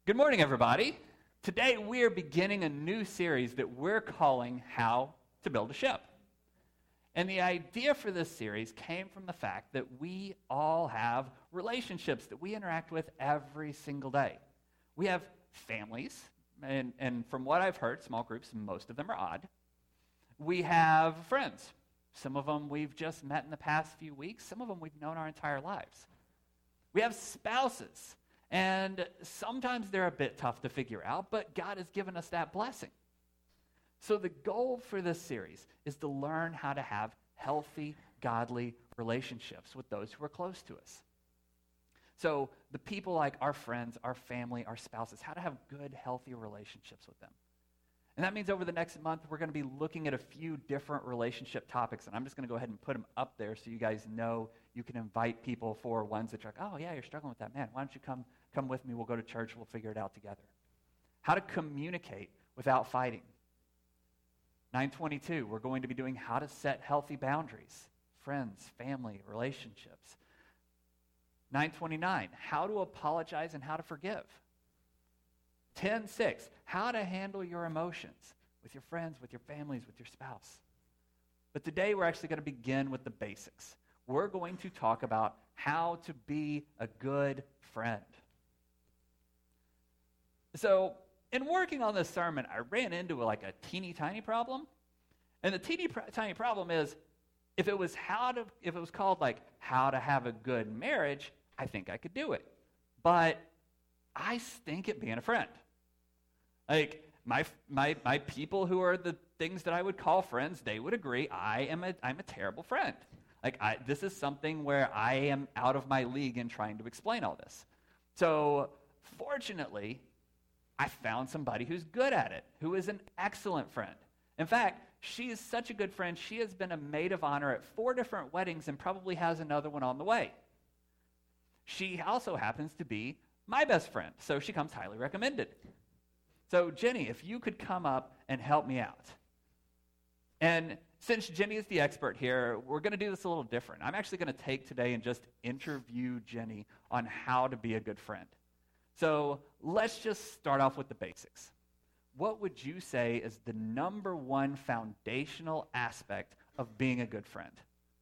Good morning, everybody. Today we are beginning a new series that we're calling How to Build a Ship. And the idea for this series came from the fact that we all have relationships that we interact with every single day. We have families, and from what I've heard, small groups, most of them are odd. We have friends. Some of them we've just met in the past few weeks. Some of them we've known our entire lives. We have spouses. And sometimes they're a bit tough to figure out, but God has given us that blessing. So the goal for this series is to learn how to have healthy, godly relationships with those who are close to us. So the people like our friends, our family, our spouses, how to have good, healthy relationships with them. And that means over the next month, we're going to be looking at a few different relationship topics, and I'm just going to go ahead and put them up there so you guys know you can invite people for ones that you're like, oh yeah, you're struggling with that. Man, why don't you come with me, we'll go to church, we'll figure it out together. How to communicate without fighting. 9:22, we're going to be doing how to set healthy boundaries. Friends, family, relationships. 9:29, how to apologize and how to forgive. 10:6, how to handle your emotions with your friends, with your families, with your spouse. But today we're actually going to begin with the basics. We're going to talk about how to be a good friend. So, in working on this sermon, I ran into a teeny tiny problem. And the teeny tiny problem is, if it was called how to have a good marriage, I think I could do it. But I stink at being a friend. My people who are the things that I would call friends, they would agree I'm a terrible friend. This is something where I am out of my league in trying to explain all this. So, fortunately, I found somebody who's good at it, who is an excellent friend. In fact, she is such a good friend, she has been a maid of honor at 4 different weddings and probably has another one on the way. She also happens to be my best friend, so she comes highly recommended. So, Jenny, if you could come up and help me out. And since Jenny is the expert here, we're going to do this a little different. I'm actually going to take today and just interview Jenny on how to be a good friend. So let's just start off with the basics. What would you say is the number one foundational aspect of being a good friend?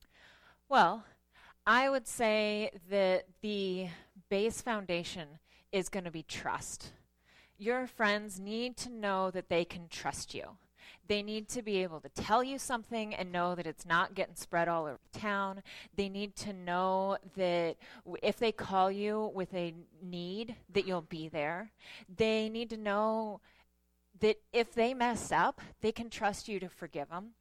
Well, I would say that the base foundation is going to be trust. Your friends need to know that they can trust you. They need to be able to tell you something and know that it's not getting spread all over town. They need to know that if they call you with a need, that you'll be there. They need to know that if they mess up, they can trust you to forgive them.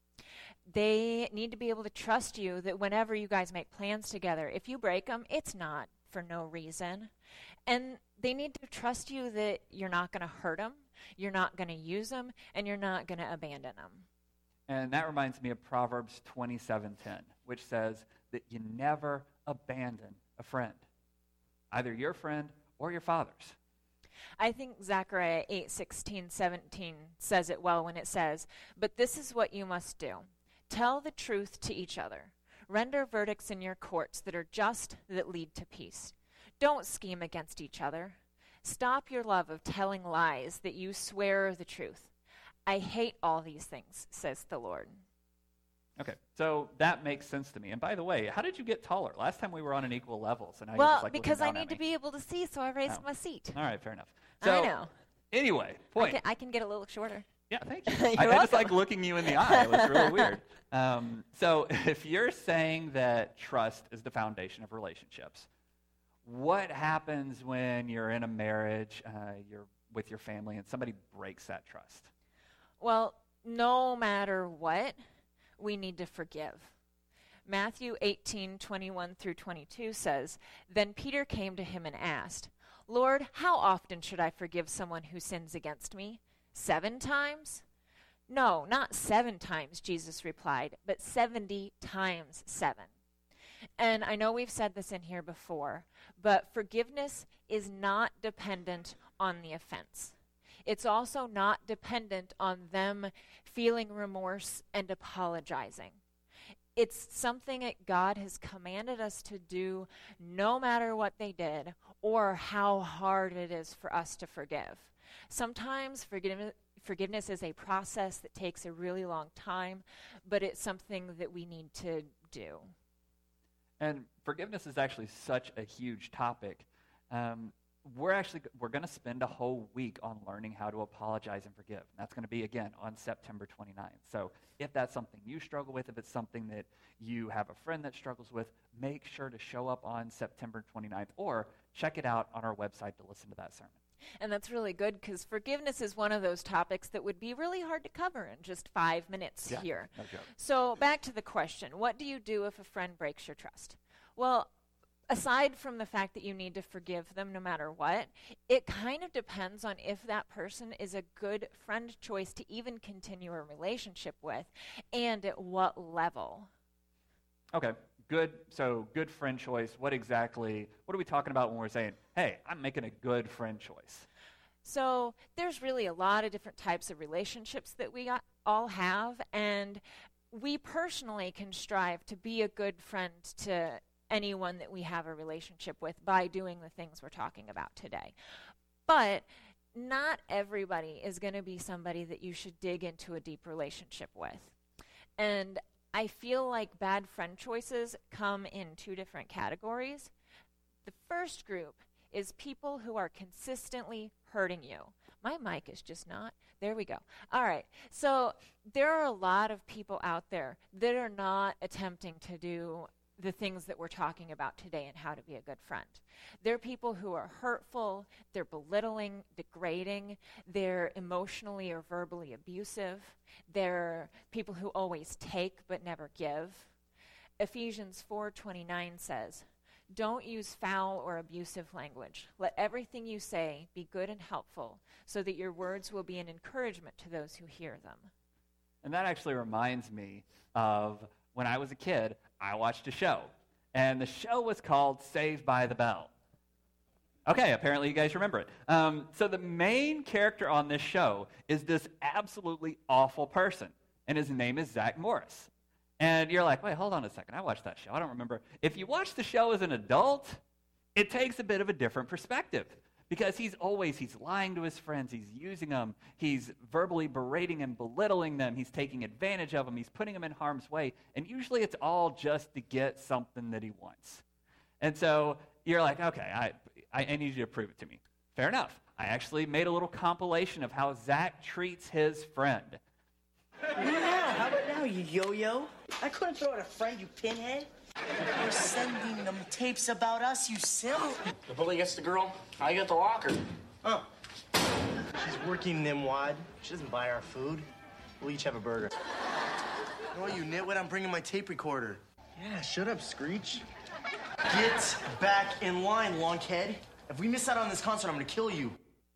They need to be able to trust you that whenever you guys make plans together, if you break them, it's not for no reason. And they need to trust you that you're not going to hurt them, you're not going to use them, and you're not going to abandon them. And that reminds me of Proverbs 27:10, which says that you never abandon a friend, either your friend or your father's. I think Zechariah 8:16-17 says it well when it says, "But this is what you must do. Tell the truth to each other. Render verdicts in your courts that are just, that lead to peace. Don't scheme against each other. Stop your love of telling lies, that you swear the truth. I hate all these things, says the Lord." Okay, so that makes sense to me. And by the way, how did you get taller? Last time we were on an equal level, so now you're just because I looking down need to be able to see, so I raised my seat. All right, fair enough. So, I know. Anyway, point. I can get a little shorter. Yeah, thank you. You're I welcome. just like looking you in the eye. It was really weird. So if you're saying that trust is the foundation of relationships, what happens when you're in a marriage, you're with your family, and somebody breaks that trust? Well, no matter what, we need to forgive. Matthew 18:21-22 says, "Then Peter came to him and asked, 'Lord, how often should I forgive someone who sins against me? 7 times?' 'No, not 7 times,' Jesus replied, 'but 70 times 7. And I know we've said this in here before, but forgiveness is not dependent on the offense. It's also not dependent on them feeling remorse and apologizing. It's something that God has commanded us to do no matter what they did or how hard it is for us to forgive. Sometimes forgiveness is a process that takes a really long time, but it's something that we need to do. And forgiveness is actually such a huge topic. We're going to spend a whole week on learning how to apologize and forgive. And that's going to be, again, on September 29th. So if that's something you struggle with, if it's something that you have a friend that struggles with, make sure to show up on September 29th or check it out on our website to listen to that sermon. And that's really good because forgiveness is one of those topics that would be really hard to cover in just 5 minutes here. No joke. So back to the question, what do you do if a friend breaks your trust? Well, aside from the fact that you need to forgive them no matter what, it kind of depends on if that person is a good friend choice to even continue a relationship with and at what level. Okay, good. So good friend choice. What are we talking about when we're saying, hey, I'm making a good friend choice? So there's really a lot of different types of relationships that we all have, and we personally can strive to be a good friend to anyone that we have a relationship with by doing the things we're talking about today. But not everybody is going to be somebody that you should dig into a deep relationship with. And I feel like bad friend choices come in two different categories. The first group is people who are consistently hurting you. My mic is just not. There we go. All right. So there are a lot of people out there that are not attempting to do the things that we're talking about today and how to be a good friend. They're people who are hurtful, they're belittling, degrading, they're emotionally or verbally abusive, they're people who always take but never give. Ephesians 4:29 says, "Don't use foul or abusive language. Let everything you say be good and helpful, so that your words will be an encouragement to those who hear them." And that actually reminds me of when I was a kid, I watched a show. And the show was called Saved by the Bell. Okay, apparently you guys remember it. So the main character on this show is this absolutely awful person. And his name is Zach Morris. And you're like, wait, hold on a second. I watched that show. I don't remember. If you watch the show as an adult, it takes a bit of a different perspective. Because he's lying to his friends, he's using them, he's verbally berating and belittling them, he's taking advantage of them, he's putting them in harm's way, and usually it's all just to get something that he wants. And so you're like, okay, I need you to prove it to me. Fair enough. I actually made a little compilation of how Zach treats his friend. Yeah, how about now, you yo-yo? I couldn't throw out a friend, you pinhead. You're sending them tapes about us, you simp. The bully gets the girl, I get the locker. Oh. She's working Nimwad. She doesn't buy our food. We'll each have a burger. Oh, you nitwit, I'm bringing my tape recorder. Yeah, shut up, Screech. Get back in line, lunkhead. If we miss out on this concert, I'm gonna kill you.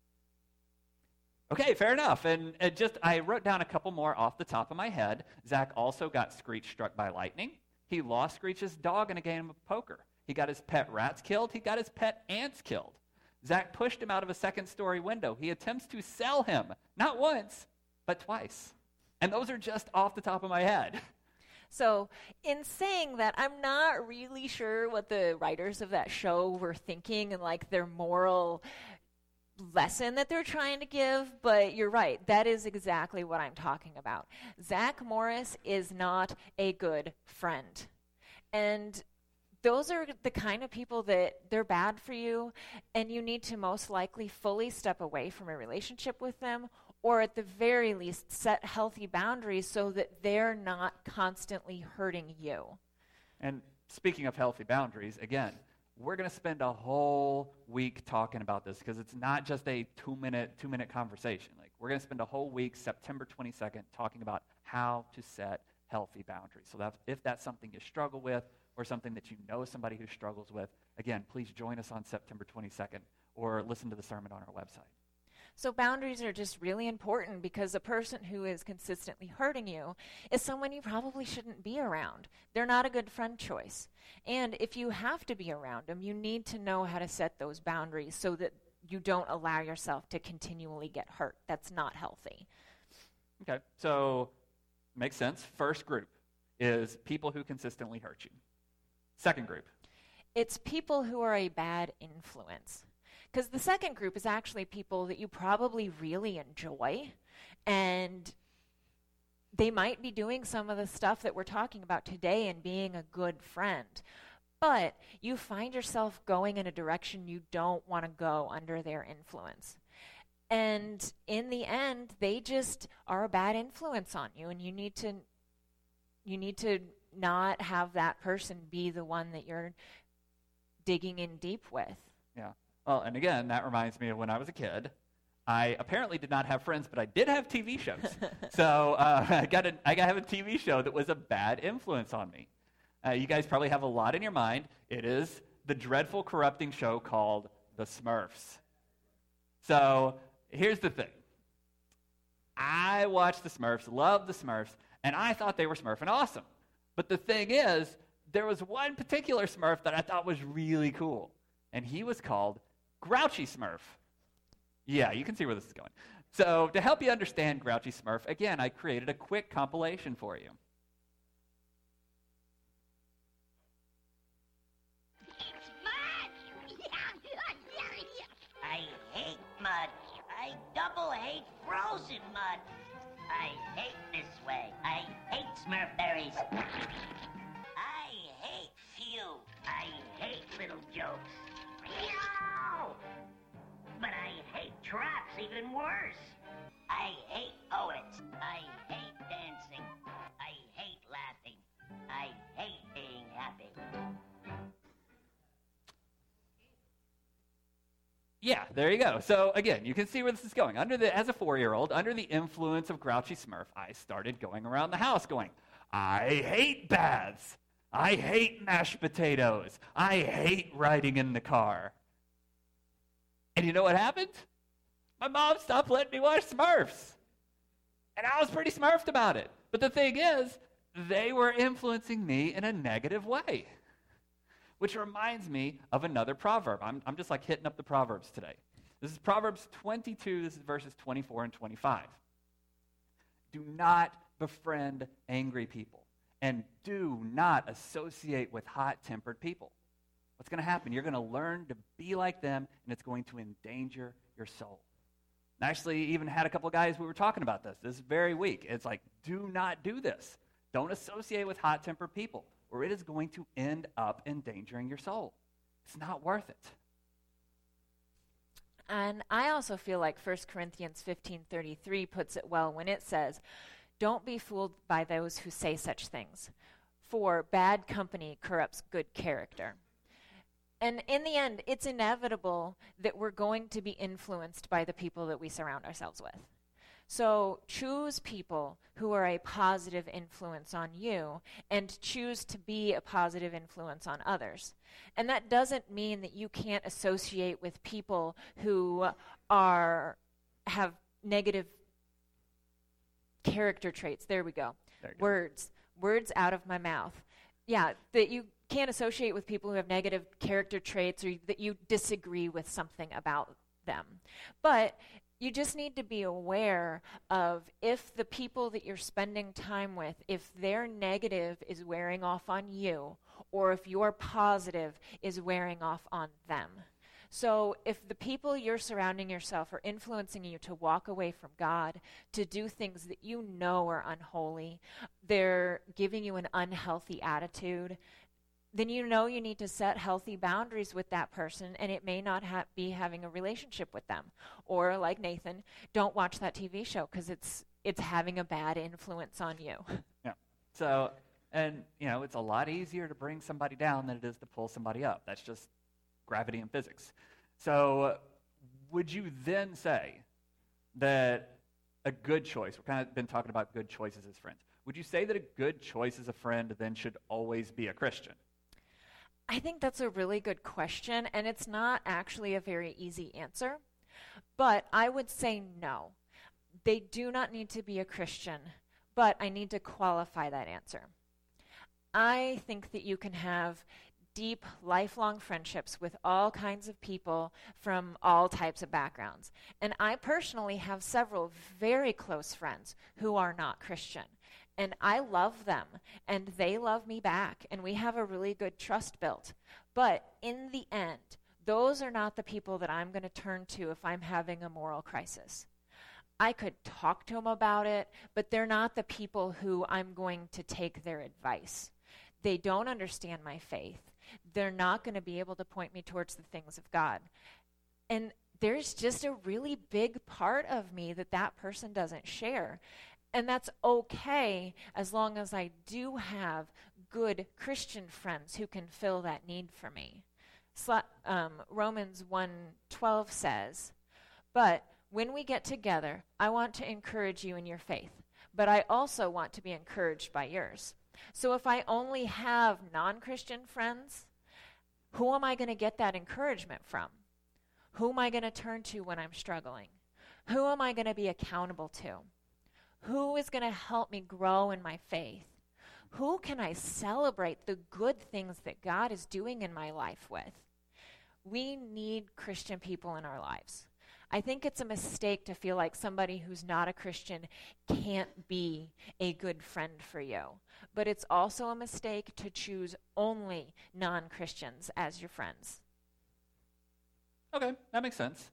Okay, fair enough. And I wrote down a couple more off the top of my head. Zach also got Screech struck by lightning. He lost Screech's dog in a game of poker. He got his pet rats killed. He got his pet ants killed. Zach pushed him out of a second-story window. He attempts to sell him, not once, but twice. And those are just off the top of my head. So in saying that, I'm not really sure what the writers of that show were thinking and like their moral lesson that they're trying to give, but you're right. That is exactly what I'm talking about. Zach Morris is not a good friend. And those are the kind of people that they're bad for you, and you need to most likely fully step away from a relationship with them, or at the very least set healthy boundaries so that they're not constantly hurting you. And speaking of healthy boundaries, again, we're going to spend a whole week talking about this because it's not just a two-minute conversation. Like, we're going to spend a whole week, September 22nd, talking about how to set healthy boundaries. So if that's something you struggle with or something that you know somebody who struggles with, again, please join us on September 22nd or listen to the sermon on our website. So boundaries are just really important because a person who is consistently hurting you is someone you probably shouldn't be around. They're not a good friend choice. And if you have to be around them, you need to know how to set those boundaries so that you don't allow yourself to continually get hurt. That's not healthy. Okay, so makes sense. First group is people who consistently hurt you. Second group It's people who are a bad influence. Because the second group is actually people that you probably really enjoy, and they might be doing some of the stuff that we're talking about today and being a good friend. But you find yourself going in a direction you don't want to go under their influence. And in the end, they just are a bad influence on you, and you need to not have that person be the one that you're digging in deep with. Yeah. Well, and again, that reminds me of when I was a kid. I apparently did not have friends, but I did have TV shows. So I got to have a TV show that was a bad influence on me. You guys probably have a lot in your mind. It is the dreadful, corrupting show called The Smurfs. So here's the thing. I watched The Smurfs, loved The Smurfs, and I thought they were smurfing awesome. But the thing is, there was one particular Smurf that I thought was really cool, and he was called Grouchy Smurf. Yeah, you can see where this is going. So to help you understand Grouchy Smurf, again, I created a quick compilation for you. I hate mud. I double hate frozen mud. I hate this way. I hate Smurf berries. I hate few. I hate little jokes. Meow! But I hate traps even worse. I hate poets. I hate dancing. I hate laughing. I hate being happy. Yeah, there you go. So again, you can see where this is going. As a 4-year-old, under the influence of Grouchy Smurf, I started going around the house going, I hate baths. I hate mashed potatoes. I hate riding in the car. And you know what happened? My mom stopped letting me watch Smurfs. And I was pretty smurfed about it. But the thing is, they were influencing me in a negative way. Which reminds me of another proverb. I'm just like hitting up the Proverbs today. This is Proverbs 22. This is verses 24 and 25. Do not befriend angry people, and do not associate with hot-tempered people. What's going to happen? You're going to learn to be like them, and it's going to endanger your soul. I actually even had a couple of guys we were talking about this very week. It's like, do not do this. Don't associate with hot-tempered people, or it is going to end up endangering your soul. It's not worth it. And I also feel like 1 Corinthians 15:33 puts it well when it says, don't be fooled by those who say such things, for bad company corrupts good character. And in the end, it's inevitable that we're going to be influenced by the people that we surround ourselves with. So choose people who are a positive influence on you and choose to be a positive influence on others. And that doesn't mean that you can't associate with people who have negative character traits. There we go. Words out of my mouth. Yeah, that you can't associate with people who have negative character traits or that you disagree with something about them. But you just need to be aware of if the people that you're spending time with, if their negative is wearing off on you, or if your positive is wearing off on them. So if the people you're surrounding yourself are influencing you to walk away from God, to do things that you know are unholy, they're giving you an unhealthy attitude, then you know you need to set healthy boundaries with that person, and it may not be having a relationship with them. Or like Nathan, don't watch that TV show because it's having a bad influence on you. Yeah. So, and it's a lot easier to bring somebody down than it is to pull somebody up. That's just gravity and physics. So would you then say that a good choice, we've kind of been talking about good choices as friends, would you say that a good choice as a friend then should always be a Christian? I think that's a really good question, and it's not actually a very easy answer. But I would say no. They do not need to be a Christian, but I need to qualify that answer. I think that you can have deep, lifelong friendships with all kinds of people from all types of backgrounds. And I personally have several very close friends who are not Christian. And I love them, and they love me back, and we have a really good trust built. But in the end, those are not the people that I'm going to turn to if I'm having a moral crisis. I could talk to them about it, but they're not the people who I'm going to take their advice. They don't understand my faith. They're not going to be able to point me towards the things of God. And there's just a really big part of me that that person doesn't share. And that's okay as long as I do have good Christian friends who can fill that need for me. Romans 1:12 says, "But when we get together, I want to encourage you in your faith, but I also want to be encouraged by yours. So if I only have non-Christian friends, who am I going to get that encouragement from? Who am I going to turn to when I'm struggling? Who am I going to be accountable to? Who is going to help me grow in my faith? Who can I celebrate the good things that God is doing in my life with?" We need Christian people in our lives. I think it's a mistake to feel like somebody who's not a Christian can't be a good friend for you. But it's also a mistake to choose only non-Christians as your friends. Okay, that makes sense.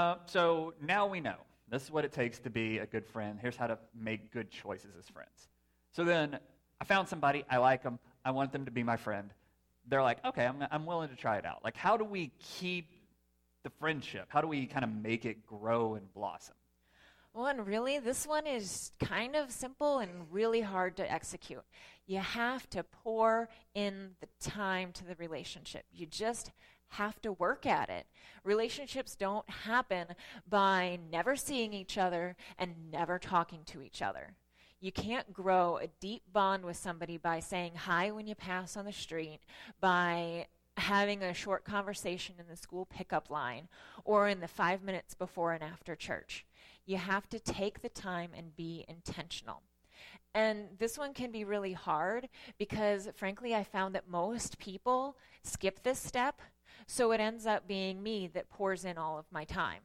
So now we know. This is what it takes to be a good friend. Here's how to make good choices as friends. So then I found somebody, I like them, I want them to be my friend. They're like, okay, I'm willing to try it out. Like, how do we keep the friendship? How do we kind of make it grow and blossom? Well, and really, this one is kind of simple and really hard to execute. You have to pour in the time to the relationship. You just have to work at it. Relationships don't happen by never seeing each other and never talking to each other. You can't grow a deep bond with somebody by saying hi when you pass on the street, by having a short conversation in the school pickup line, or in the 5 minutes before and after church. You have to take the time and be intentional. And this one can be really hard because, frankly, I found that most people skip this step, so it ends up being me that pours in all of my time.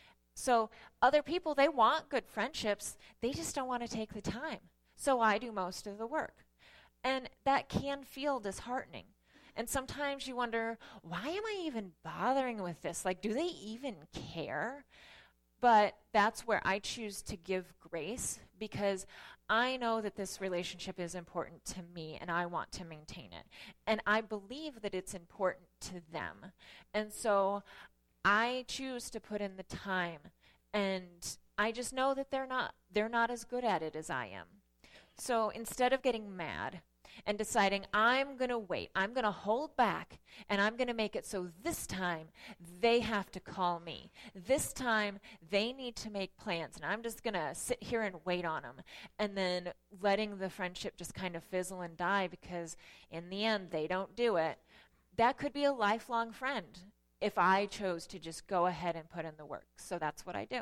So other people, they want good friendships, they just don't want to take the time. So I do most of the work. And that can feel disheartening. And sometimes you wonder, why am I even bothering with this? Like, do they even care? But that's where I choose to give grace, because I know that this relationship is important to me and I want to maintain it. And I believe that it's important to them. And so I choose to put in the time, and I just know that they're not as good at it as I am. So instead of getting mad and deciding I'm going to wait, I'm going to hold back, and I'm going to make it so this time they have to call me. This time they need to make plans, and I'm just going to sit here and wait on them, and then letting the friendship just kind of fizzle and die because in the end they don't do it. That could be a lifelong friend if I chose to just go ahead and put in the work. So that's what I do.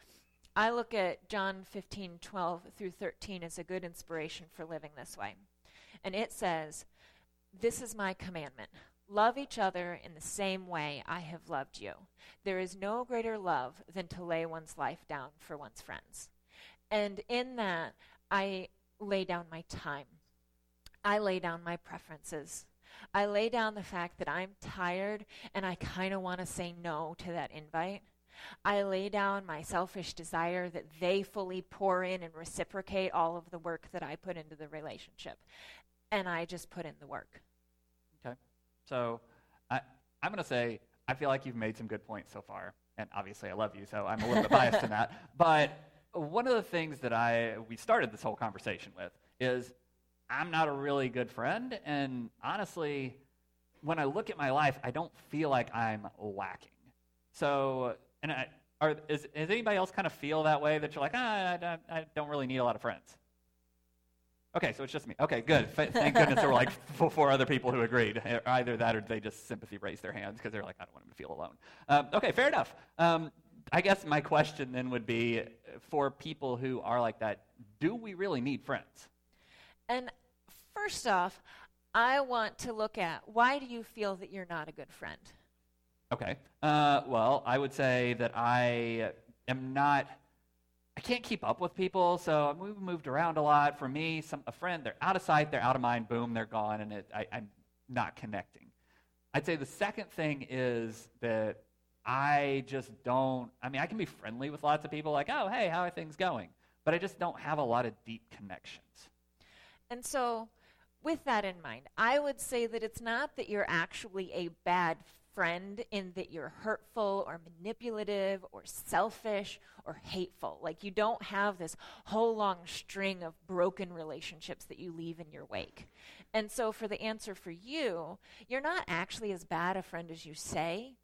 I look at John 15:12-13 as a good inspiration for living this way. And it says, "This is my commandment. Love each other in the same way I have loved you. There is no greater love than to lay one's life down for one's friends." And in that, I lay down my time. I lay down my preferences. I lay down the fact that I'm tired and I kind of want to say no to that invite. I lay down my selfish desire that they fully pour in and reciprocate all of the work that I put into the relationship. And I just put in the work. Okay. So I'm going to say I feel like you've made some good points so far. And obviously I love you, so I'm a little bit biased in that. But one of the things that we started this whole conversation with is I'm not a really good friend. And honestly, when I look at my life, I don't feel like I'm lacking. So, does anybody else kind of feel that way, that you're like, I don't really need a lot of friends? Okay, so it's just me. Okay, good. Thank goodness there were like four other people who agreed. Either that or they just sympathy raised their hands because they're like, I don't want them to feel alone. Okay, fair enough. I guess my question then would be, for people who are like that, do we really need friends? And first off, I want to look at, why do you feel that you're not a good friend? Okay. Well, I would say that I am not I can't keep up with people, so we've moved around a lot. For me, a friend, they're out of sight, they're out of mind, boom, they're gone, and I'm not connecting. I'd say the second thing is that I just don't, I can be friendly with lots of people, like, oh, hey, how are things going? But I just don't have a lot of deep connections. And so, with that in mind, I would say that it's not that you're actually a bad friend in that you're hurtful or manipulative or selfish or hateful. Like, you don't have this whole long string of broken relationships that you leave in your wake. And so for the answer for you, you're not actually as bad a friend as you say.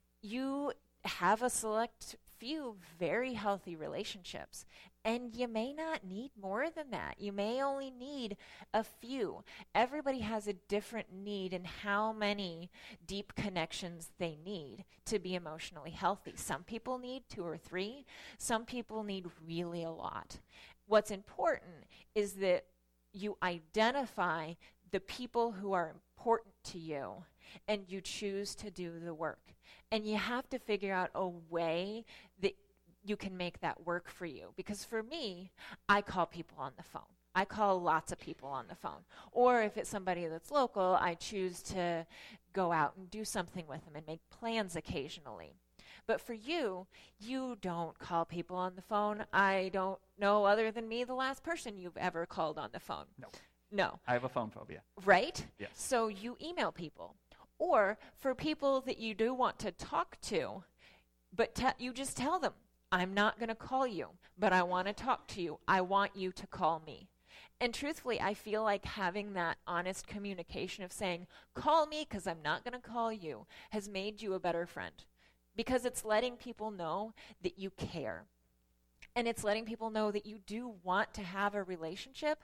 You have a select few very healthy relationships, and you may not need more than that. You may only need a few. Everybody has a different need in how many deep connections they need to be emotionally healthy. Some people need 2 or 3. Some people need really a lot. What's important is that you identify the people who are important to you, and you choose to do the work. And you have to figure out a way that you can make that work for you. Because for me, I call people on the phone. I call lots of people on the phone. Or if it's somebody that's local, I choose to go out and do something with them and make plans occasionally. But for you, you don't call people on the phone. I don't know, other than me, the last person you've ever called on the phone. No. I have a phone phobia. Right? Yes. So you email people. Or for people that you do want to talk to, but you just tell them, I'm not going to call you, but I want to talk to you. I want you to call me. And truthfully, I feel like having that honest communication of saying, call me because I'm not going to call you, has made you a better friend. Because it's letting people know that you care. And it's letting people know that you do want to have a relationship,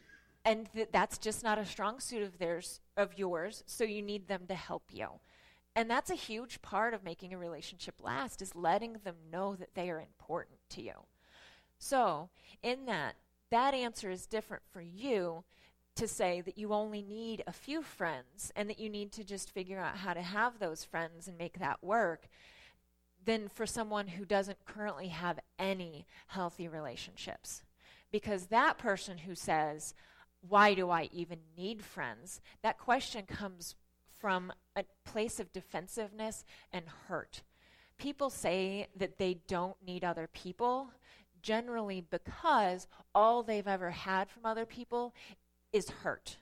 and that's just not a strong suit of yours, so you need them to help you. And that's a huge part of making a relationship last, is letting them know that they are important to you. So in that answer is different for you to say that you only need a few friends and that you need to just figure out how to have those friends and make that work, than for someone who doesn't currently have any healthy relationships. Because that person who says, why do I even need friends? That question comes from a place of defensiveness and hurt. People say that they don't need other people, generally because all they've ever had from other people is hurt.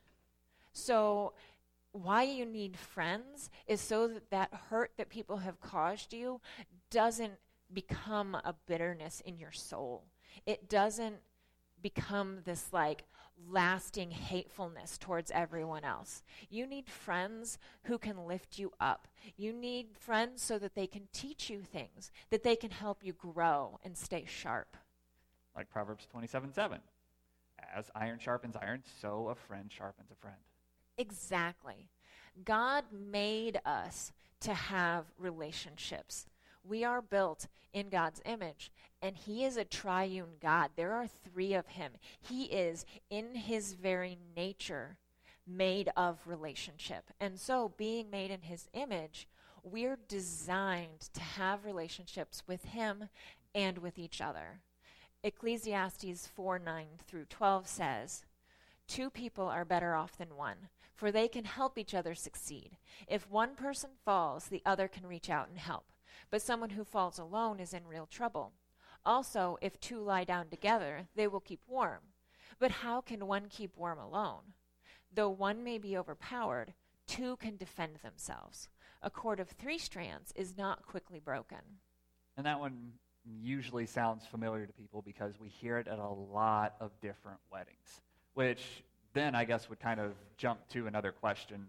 So why you need friends is so that that hurt that people have caused you doesn't become a bitterness in your soul. It doesn't become this lasting hatefulness towards everyone else. You need friends who can lift you up. You need friends so that they can teach you things, that they can help you grow and stay sharp. Like Proverbs 27:7. As iron sharpens iron, so a friend sharpens a friend. Exactly. God made us to have relationships. We are built in God's image, and he is a triune God. There are 3 of him. He is, in his very nature, made of relationship. And so, being made in his image, we're designed to have relationships with him and with each other. Ecclesiastes 4:9-12 says, 2 people are better off than one, for they can help each other succeed. If one person falls, the other can reach out and help. But someone who falls alone is in real trouble. Also, if 2 lie down together, they will keep warm. But how can one keep warm alone? Though one may be overpowered, 2 can defend themselves. A cord of 3 strands is not quickly broken. And that one usually sounds familiar to people because we hear it at a lot of different weddings, which then I guess would kind of jump to another question.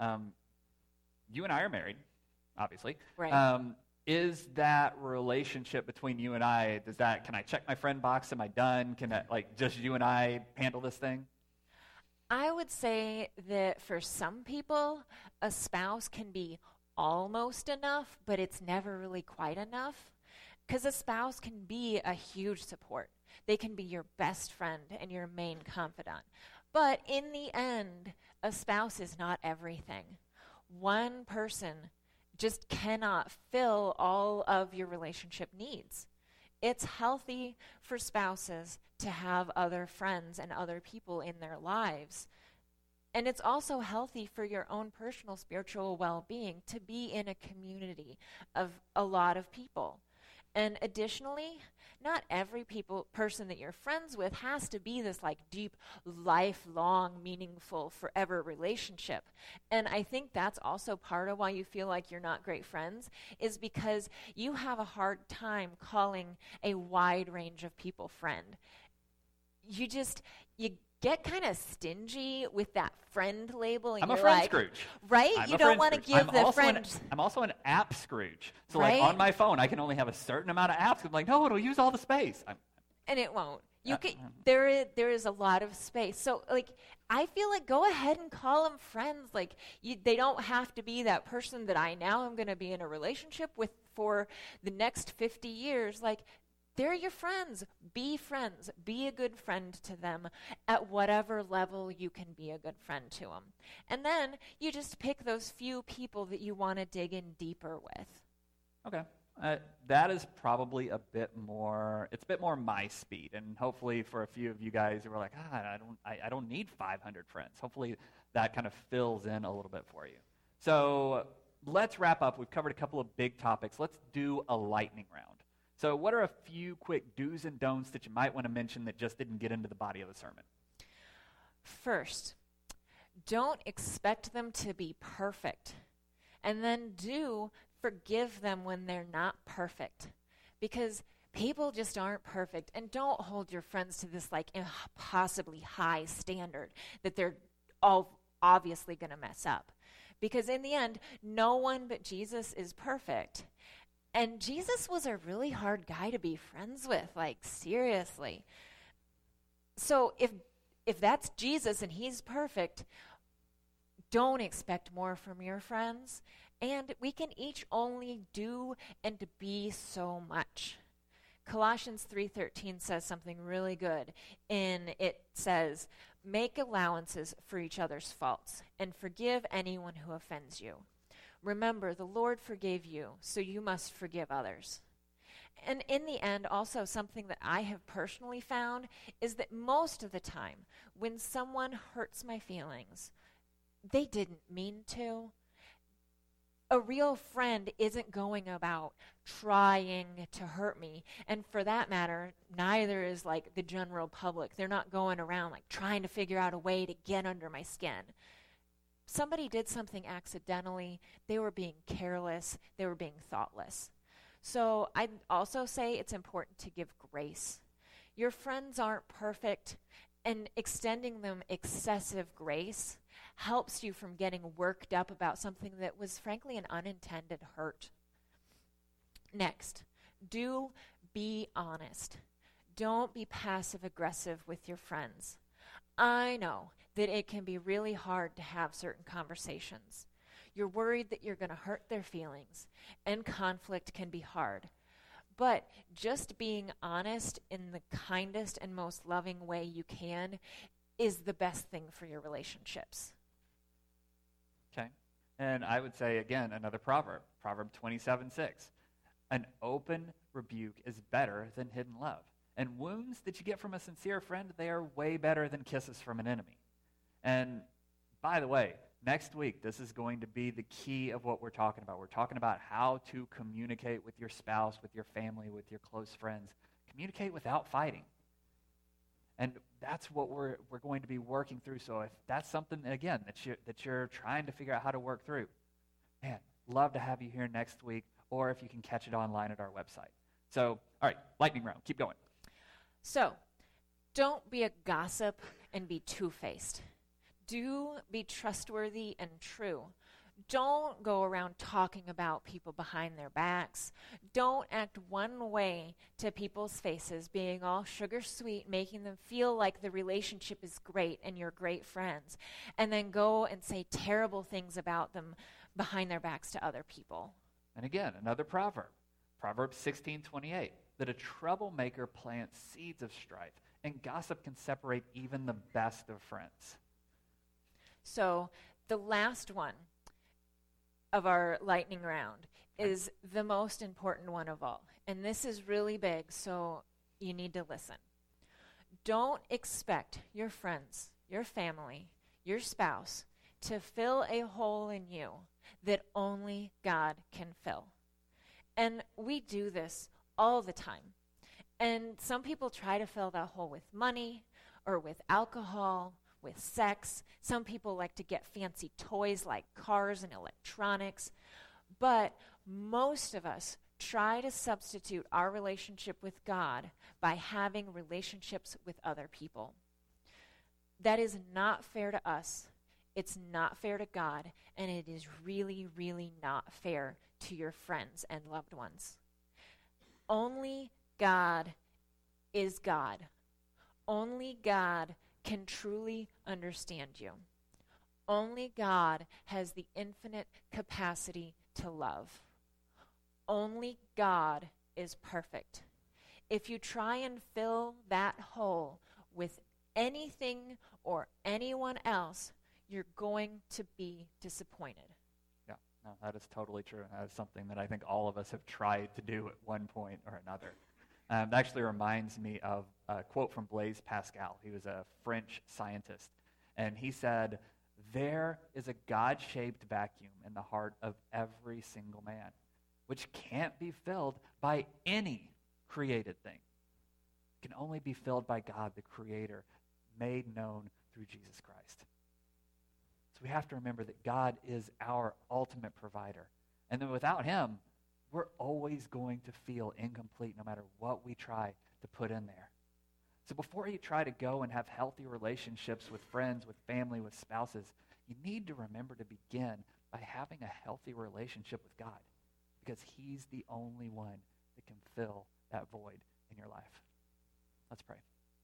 You and I are married, obviously. Right. Is that relationship between you and I, can I check my friend box? Am I done? Can I, just you and I handle this thing? I would say that for some people, a spouse can be almost enough, but it's never really quite enough. Because a spouse can be a huge support. They can be your best friend and your main confidant. But in the end, a spouse is not everything. One person just cannot fill all of your relationship needs. It's healthy for spouses to have other friends and other people in their lives. And it's also healthy for your own personal spiritual well-being to be in a community of a lot of people. And additionally, not every person that you're friends with has to be this like deep, lifelong, meaningful, forever relationship. And I think that's also part of why you feel like you're not great friends, is because you have a hard time calling a wide range of people friend. You get kind of stingy with that friend label. And I'm a you're friend like, Scrooge. right? I'm You a don't friend want to Scrooge. give the friend. I'm also an app Scrooge. So Right? like on my phone, I can only have a certain amount of apps. I'm like, no, it'll use all the space. And it won't. You Uh, can. There is a lot of space. So like, I feel like go ahead and call them friends. Like they don't have to be that person that I now am going to be in a relationship with for the next 50 years. Like, they're your friends. Be friends. Be a good friend to them at whatever level you can be a good friend to them. And then you just pick those few people that you want to dig in deeper with. Okay. That is probably it's a bit more my speed. And hopefully for a few of you guys who are like, I don't need 500 friends. Hopefully that kind of fills in a little bit for you. So let's wrap up. We've covered a couple of big topics. Let's do a lightning round. So what are a few quick do's and don'ts that you might want to mention that just didn't get into the body of the sermon? First, don't expect them to be perfect. And then do forgive them when they're not perfect. Because people just aren't perfect. And don't hold your friends to this like impossibly high standard that they're all obviously going to mess up. Because in the end, no one but Jesus is perfect. And Jesus was a really hard guy to be friends with, like seriously. So if that's Jesus and he's perfect, don't expect more from your friends. And we can each only do and be so much. Colossians 3:13 says something really good. And it says, make allowances for each other's faults and forgive anyone who offends you. Remember, the Lord forgave you, so you must forgive others. And in the end, also something that I have personally found is that most of the time, when someone hurts my feelings, they didn't mean to. A real friend isn't going about trying to hurt me. And for that matter, neither is like the general public. They're not going around like trying to figure out a way to get under my skin. Somebody did something accidentally. They were being careless. They were being thoughtless. So I'd also say it's important to give grace. Your friends aren't perfect, and extending them excessive grace helps you from getting worked up about something that was frankly an unintended hurt. Next, do be honest. Don't be passive aggressive with your friends. I know that it can be really hard to have certain conversations. You're worried that you're going to hurt their feelings, and conflict can be hard. But just being honest in the kindest and most loving way you can is the best thing for your relationships. Okay. And I would say, again, another proverb, Proverb 27:6. An open rebuke is better than hidden love. And wounds that you get from a sincere friend, they are way better than kisses from an enemy. And by the way, next week, this is going to be the key of what we're talking about. We're talking about how to communicate with your spouse, with your family, with your close friends. Communicate without fighting. And that's what we're going to be working through. So if that's something, again, that you're trying to figure out how to work through, man, love to have you here next week, or if you can catch it online at our website. So, all right, lightning round. Keep going. So, don't be a gossip and be two-faced. Do be trustworthy and true. Don't go around talking about people behind their backs. Don't act one way to people's faces, being all sugar sweet, making them feel like the relationship is great and you're great friends, and then go and say terrible things about them behind their backs to other people. And again, another proverb, Proverbs 16:28, that a troublemaker plants seeds of strife, and gossip can separate even the best of friends. So the last one, of our lightning round is the most important one of all. And this is really big, so you need to listen. Don't expect your friends, your family, your spouse to fill a hole in you that only God can fill. And we do this all the time. And some people try to fill that hole with money or with alcohol, with sex. Some people like to get fancy toys like cars and electronics. But most of us try to substitute our relationship with God by having relationships with other people. That is not fair to us. It's not fair to God, and it is really, really not fair to your friends and loved ones. Only God is God. Only God can truly understand you. Only God has the infinite capacity to love. Only God is perfect. If you try and fill that hole with anything or anyone else, you're going to be disappointed. Yeah, no, that is totally true. That is something that I think all of us have tried to do at one point or another. It actually reminds me of a quote from Blaise Pascal. He was a French scientist, and he said, "There is a God-shaped vacuum in the heart of every single man, which can't be filled by any created thing. It can only be filled by God, the Creator, made known through Jesus Christ." So we have to remember that God is our ultimate provider, and that without Him, we're always going to feel incomplete no matter what we try to put in there. So before you try to go and have healthy relationships with friends, with family, with spouses, you need to remember to begin by having a healthy relationship with God, because He's the only one that can fill that void in your life. Let's pray.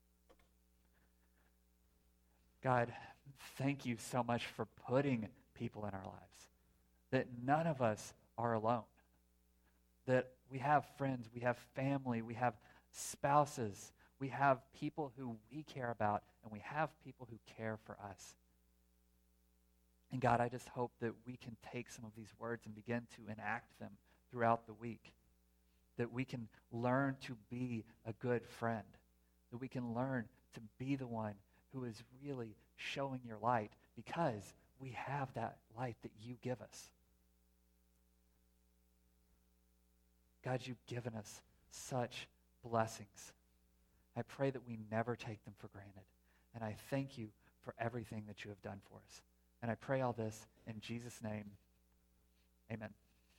God, thank you so much for putting people in our lives, that none of us are alone, that we have friends, we have family, we have spouses, we have people who we care about, and we have people who care for us. And God, I just hope that we can take some of these words and begin to enact them throughout the week, that we can learn to be a good friend, that we can learn to be the one who is really showing your light, because we have that light that you give us. God, you've given us such blessings. I pray that we never take them for granted. And I thank you for everything that you have done for us. And I pray all this in Jesus' name. Amen.